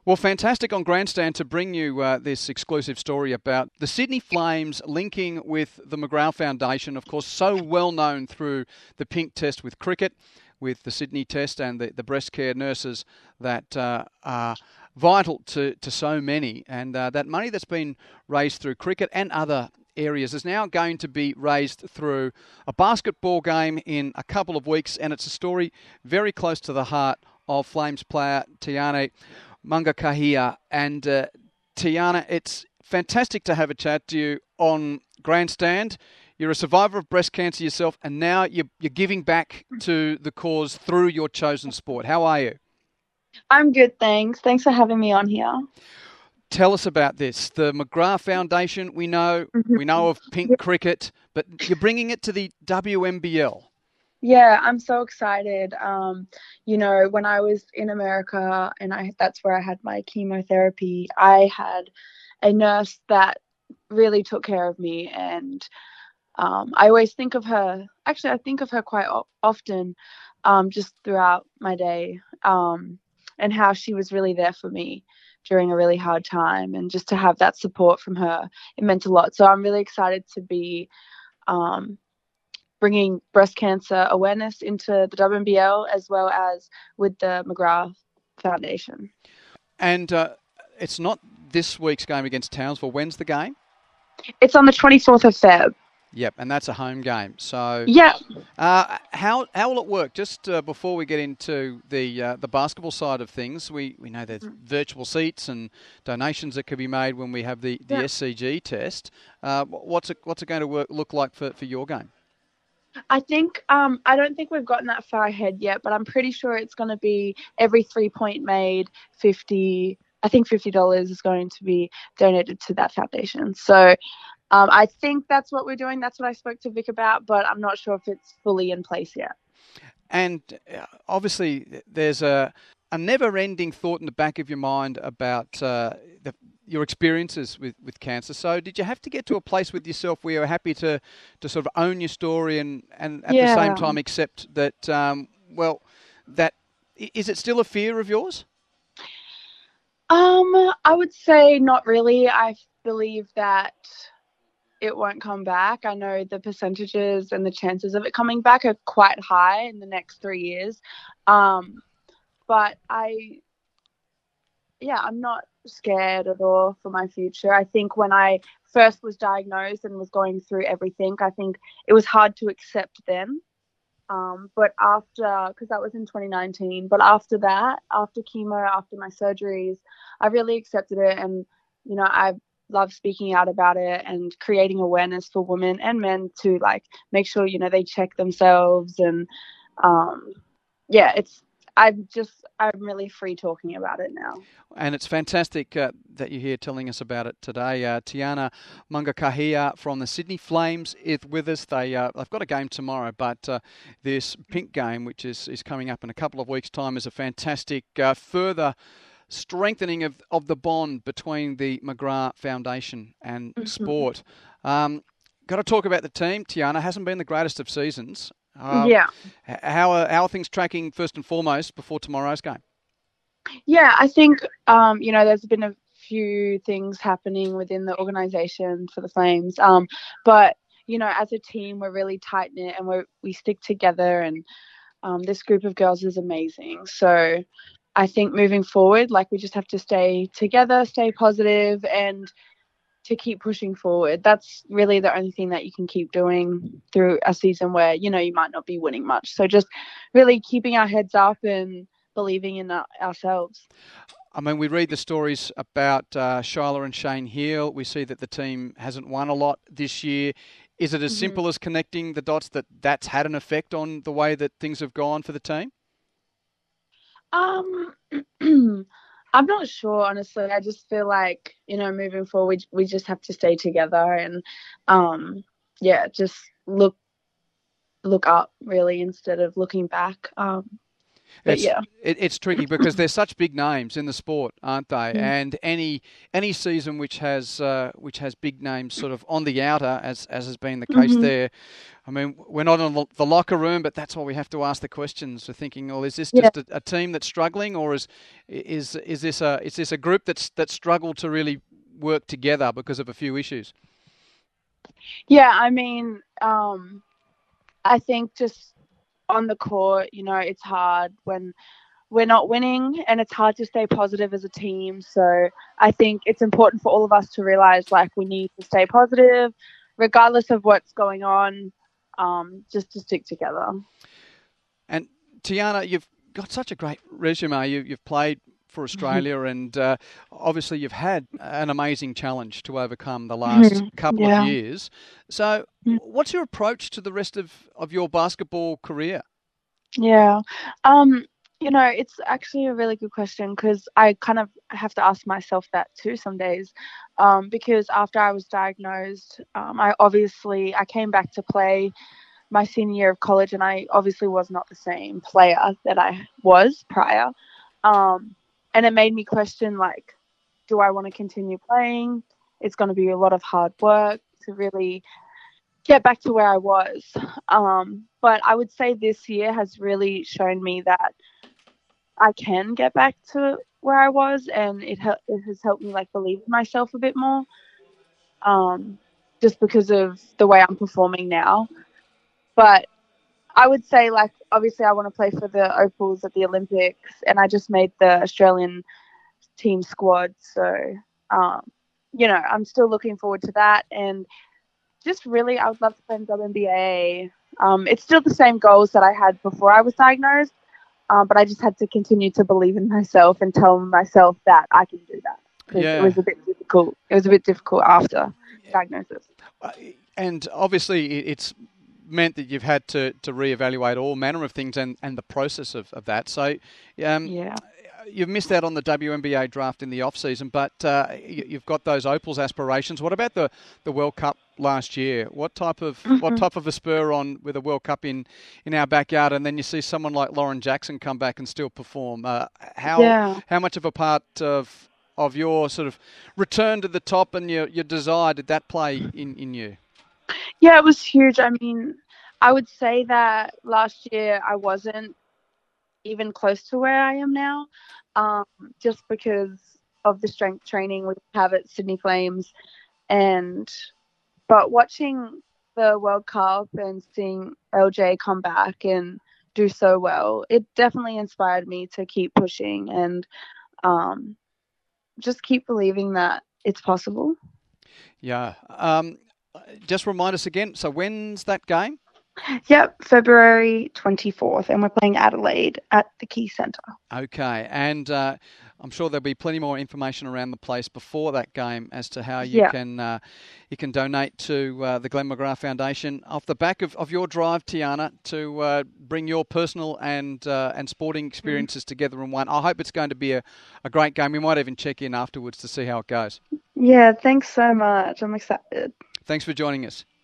Well, fantastic on Grandstand to bring you this exclusive story about the Sydney Flames linking with the McGrath Foundation, of course, so well known through the pink test with cricket, with the Sydney test and the breast care nurses that are vital to so many. And that money that's been raised through cricket and other areas is now going to be raised through a basketball game in a couple of weeks, and it's a story very close to the heart of Flames player Tiana Mungakahia. And Tiana, it's fantastic to have a chat to you on Grandstand. You're a survivor of breast cancer yourself, and now you're giving back to the cause through your chosen sport. How are you? I'm good, thanks. Thanks for having me on here. Tell us about this. The McGrath Foundation, we know Mhm. of pink cricket, but you're bringing it to the WNBL. Yeah, I'm so excited. When I was in America and that's where I had my chemotherapy, I had a nurse that really took care of me. And I always think of her, actually, I think of her quite often, just throughout my day, and how she was really there for me during a really hard time. And just to have that support from her, it meant a lot. So I'm really excited to be um, bringing breast cancer awareness into the WNBL as well as with the McGrath Foundation. And it's not this week's game against Townsville. When's the game? It's on the 24th of Feb. Yep, and that's a home game. So Yeah. how will it work? Just before we get into the basketball side of things, we know there's virtual seats and donations that can be made when we have the Yeah. SCG test. What's it going to look like for your game? I think I don't think we've gotten that far ahead yet, but I'm pretty sure it's going to be every 3 point made 50. I think $50 is going to be donated to that foundation. So I think that's what we're doing. That's what I spoke to Vic about, but I'm not sure if it's fully in place yet. And obviously, there's a never-ending thought in the back of your mind about your experiences with cancer. So did you have to get to a place with yourself where you're happy to sort of own your story and at the same Yeah. time accept that, that is it still a fear of yours? I would say not really. I believe that it won't come back. I know the percentages and the chances of it coming back are quite high in the next 3 years. Um, but I'm not scared at all for my future. I think when I first was diagnosed and was going through everything, I think it was hard to accept then. But after, because that was in 2019, but after that, after chemo, after my surgeries, I really accepted it. And, I love speaking out about it and creating awareness for women and men to like make sure, they check themselves. And um, yeah, I'm really free talking about it now. And it's fantastic that you're here telling us about it today. Tiana Mungakahia from the Sydney Flames is with us. They've got a game tomorrow, but this pink game, which is coming up in a couple of weeks' time, is a fantastic further strengthening of the bond between the McGrath Foundation and Mhm. sport. Got to talk about the team. Tiana hasn't been the greatest of seasons. Yeah. How are things tracking first and foremost before tomorrow's game? Yeah, I think there's been a few things happening within the organization for the Flames. But as a team, we're really tight knit and we stick together. And this group of girls is amazing. So I think moving forward, like we just have to stay together, stay positive, and to keep pushing forward. That's really the only thing that you can keep doing through a season where you might not be winning much. So just really keeping our heads up and believing in ourselves. I mean, we read the stories about Shyla and Shane Heal. We see that the team hasn't won a lot this year. Is it as Mhm. simple as connecting the dots that that's had an effect on the way that things have gone for the team? Um, I'm not sure, honestly. I just feel like, moving forward, we just have to stay together and, um, just look up really instead of looking back. But yeah. It's tricky because they're such big names in the sport, aren't they? Mm. And any season which has big names sort of on the outer, as has been the case there. I mean, we're not in the locker room, but that's why we have to ask the questions. We're thinking, well, is this just a team that's struggling, or is this a group that's struggled to really work together because of a few issues? Yeah, I mean, I think just on the court, it's hard when we're not winning, and it's hard to stay positive as a team. So I think it's important for all of us to realize, like, we need to stay positive regardless of what's going on, just to stick together. And Tiana, you've got such a great resume. You've played for Australia, and obviously you've had an amazing challenge to overcome the last couple of years. So what's your approach to the rest of your basketball career? Yeah. It's actually a really good question, because I kind of have to ask myself that too some days. Because after I was diagnosed, I came back to play my senior year of college, and I obviously was not the same player that I was prior. And it made me question, like, do I want to continue playing? It's going to be a lot of hard work to really get back to where I was. But I would say this year has really shown me that I can get back to where I was, and it has helped me, like, believe in myself a bit more, just because of the way I'm performing now. But I would say, like, obviously I want to play for the Opals at the Olympics, and I just made the Australian team squad. So, I'm still looking forward to that. And just really, I would love to play in WNBA. It's still the same goals that I had before I was diagnosed, but I just had to continue to believe in myself and tell myself that I can do that. Because it was a bit difficult. It was a bit difficult after diagnosis. And obviously it's meant that you've had to reevaluate all manner of things and the process of that. So you've missed out on the WNBA draft in the off season, but you've got those Opals aspirations. What about the World Cup last year? What type of a spur on with a World Cup in our backyard, and then you see someone like Lauren Jackson come back and still perform? How much of a part of your sort of return to the top and your desire did that play in you? Yeah, it was huge. I mean, I would say that last year I wasn't even close to where I am now, just because of the strength training we have at Sydney Flames. But watching the World Cup and seeing LJ come back and do so well, it definitely inspired me to keep pushing and just keep believing that it's possible. Yeah. Just remind us again, so when's that game? Yep, February 24th, and we're playing Adelaide at the Key Centre. Okay, and I'm sure there'll be plenty more information around the place before that game as to how you can donate to the Glenn McGrath Foundation off the back of your drive, Tiana, to bring your personal and sporting experiences together in one. I hope it's going to be a great game. We might even check in afterwards to see how it goes. Yeah, thanks so much. I'm excited. Thanks for joining us.